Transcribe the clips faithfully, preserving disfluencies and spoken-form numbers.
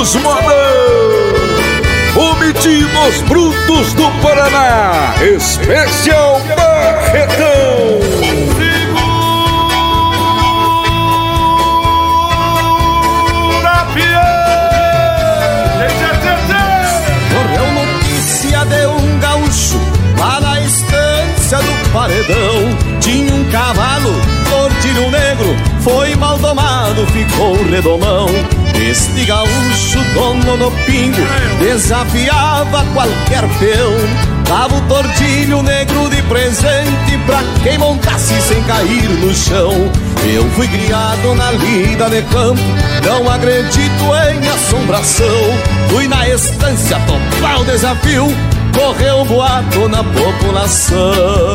dos modão. Comitivos Brutos do Paraná, especial Barretão. Segura, correu notícia de um gaúcho lá na estância do Paredão. Tinha um cavalo, tordilho negro, foi mal domado, ficou redomão. Este gaúcho, dono do pingo, desafiava qualquer peão. Dava o tordilho negro de presente pra quem montasse sem cair no chão. Eu fui criado na lida de campo, não acredito em assombração. Fui na estância topar o desafio, correu boato na população.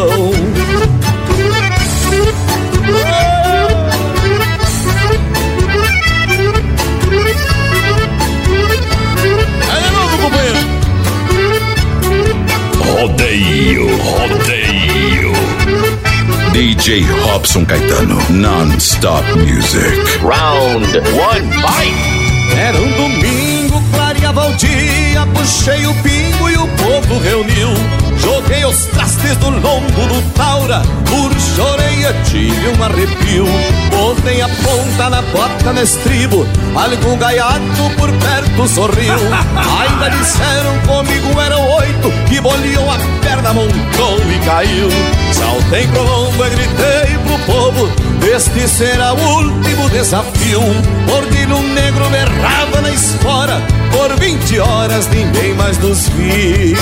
Rodeio, rodeio. D J Robson Caetano, non-stop music. Round one, fight! Era um domingo, clareava o dia, puxei o pingo e o povo reuniu. Joguei os trastes do lombo do Taura, puxo a orelha, tive um arrepio. Botei a ponta na bota no estribo, algum gaiato por perto sorriu. Ainda disseram comigo eram oito, que boleou a perna, montou e caiu. Saltei pro lombo e gritei pro povo, este será o último desafio. Tordilho negro berrava na espora, por vinte horas ninguém mais nos viu.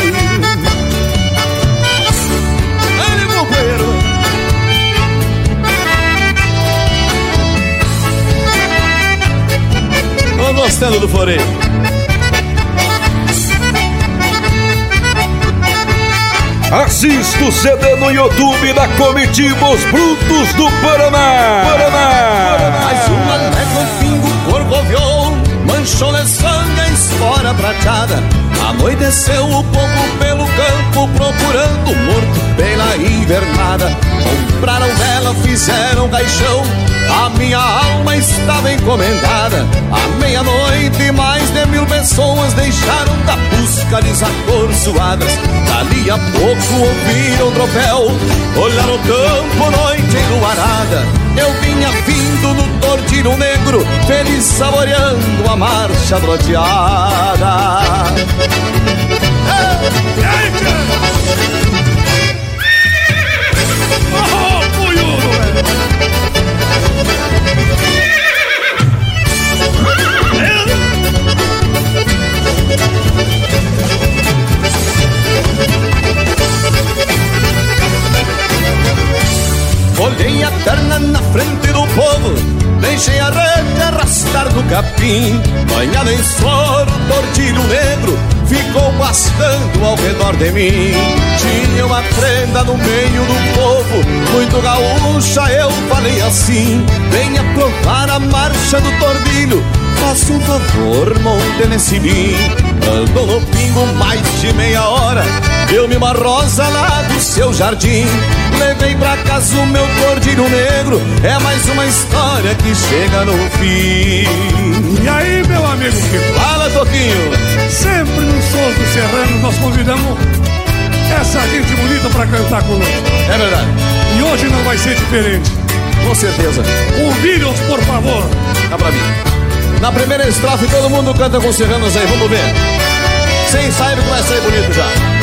Tô gostando do floreio. Assista o C D no YouTube da Comitivos Brutos do Paraná. Paraná. Mais uma légua pingo corcoviou, manchou de sangue a espora prateada. Anoiteceu o povo pelo campo, procurando morto pela invernada. Compraram vela, fizeram caixão, a minha alma estava encomendada. À meia-noite mais de mil pessoas deixaram da busca desacorçoadas. Dali a pouco ouviram tropel, olharam o campo, noite enluarada. Eu vinha vindo no tordilho negro, feliz saboreando a marcha troteada. Olhei a terna na frente do povo, deixei a rede arrastar no capim. Banhado em suor, o tordilho negro ficou pastando ao redor de mim. Tinha uma prenda no meio do povo, muito gaúcha, eu falei assim: venha provar a marcha do tordilho, faça um favor, monte nesse mim. Andou no pingo mais de meia hora, deu-me uma rosa lá do seu jardim. Levei pra casa o meu tordilho negro, é mais uma história que chega no fim. E aí, meu amigo Kiko? Fala, Toquinho. Sempre nos Sons do Serrano nós convidamos essa gente bonita pra cantar conosco. É verdade. E hoje não vai ser diferente. Com certeza. Convide-os, por favor. Dá pra mim. Na primeira estrofe todo mundo canta com os serranos aí, vamos ver. Sem sair que vai sair bonito já.